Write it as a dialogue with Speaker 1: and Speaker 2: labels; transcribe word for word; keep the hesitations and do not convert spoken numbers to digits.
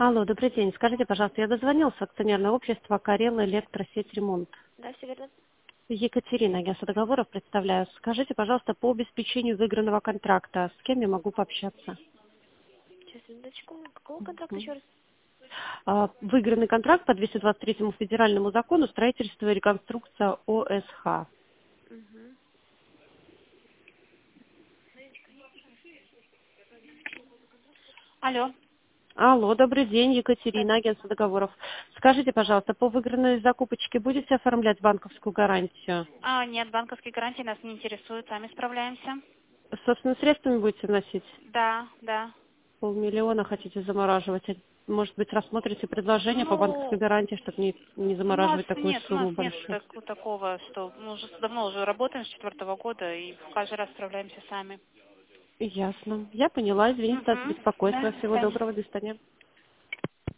Speaker 1: Алло, добрый день. Скажите, пожалуйста, я дозвонилась в акционерное общество «Карелла Электросеть Ремонт».
Speaker 2: Да, все верно.
Speaker 1: Екатерина, агентство договоров представляю. Скажите, пожалуйста, по обеспечению выигранного контракта, с кем я могу пообщаться?
Speaker 2: Сейчас, минуточку. Какого контракта
Speaker 1: Мгм.
Speaker 2: еще раз?
Speaker 1: А, Выигранный контракт по двести двадцать третьему федеральному закону строительство и реконструкция ОСХ.
Speaker 2: Угу. Алло.
Speaker 1: Алло, добрый день, Екатерина, агентство договоров. Скажите, пожалуйста, по выигранной закупочке будете оформлять банковскую гарантию?
Speaker 2: А, нет, банковские гарантии нас не интересуют, сами справляемся.
Speaker 1: Собственно, средствами будете вносить?
Speaker 2: Да, да.
Speaker 1: Полмиллиона хотите замораживать. А может быть, рассмотрите предложение по банковской
Speaker 2: Ну,
Speaker 1: гарантии, чтобы не, не
Speaker 2: у нас
Speaker 1: замораживать такую
Speaker 2: нет, у нас
Speaker 1: сумму
Speaker 2: нет
Speaker 1: большую.
Speaker 2: так- такого, что мы уже давно уже работаем с четвертого года и каждый раз справляемся сами.
Speaker 1: Ясно. Я поняла. Извините за
Speaker 2: Угу.
Speaker 1: беспокойство.
Speaker 2: Да, до
Speaker 1: Всего
Speaker 2: свидания.
Speaker 1: доброго. До свидания.